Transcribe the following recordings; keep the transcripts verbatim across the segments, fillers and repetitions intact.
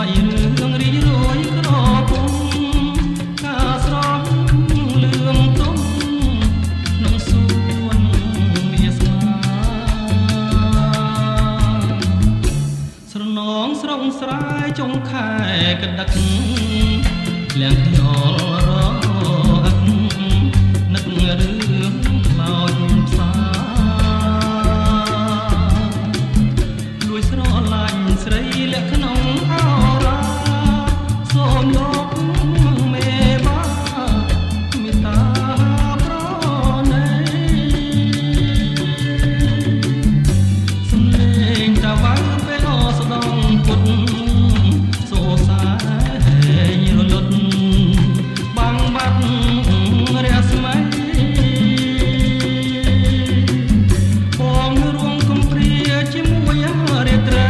រឿងរីរយក្រពុំការស្រស់លឿងទុំក្នុងសួនវាស្មាស្រនងស្រងស្រែចុងខែកដឹកលៀងខ្យល់រអឹកនឹករឿងខ្លោចផ្សាលួយស្រឡាញ់ស្រីលក្ខក្នុងអរាសូមយកមេបាមេតាប្រណីសំលេងតាវ៉ៅពេលអស្ដងពុតសូសាញរលត់បាំងបាត់រស្មីបងរួមកំព្រាជាមួយរាត្រី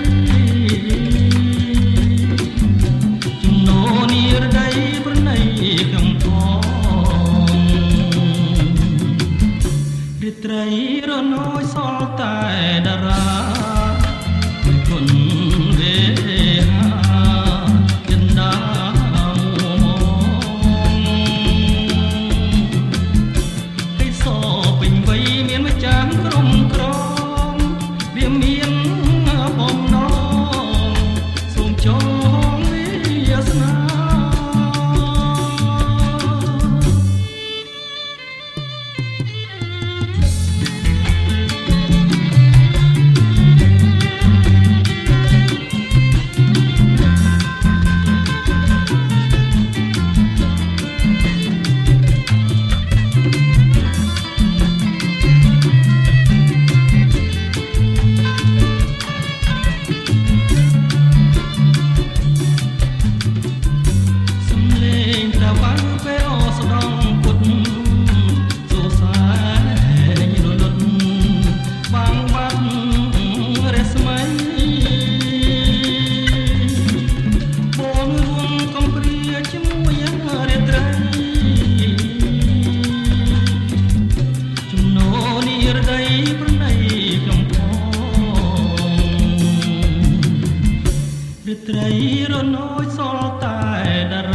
ចំណូលនីរដីប្រណីកំផងរាត្រីរនោយសល់តែតារាគុណវេហាចិន្តាមួមងគេសពេញវ័យមានម្ចាស់ក្រុមក្រមវាមានបំណងសូមចងវាសនាត្រីរនោយសល់តែតា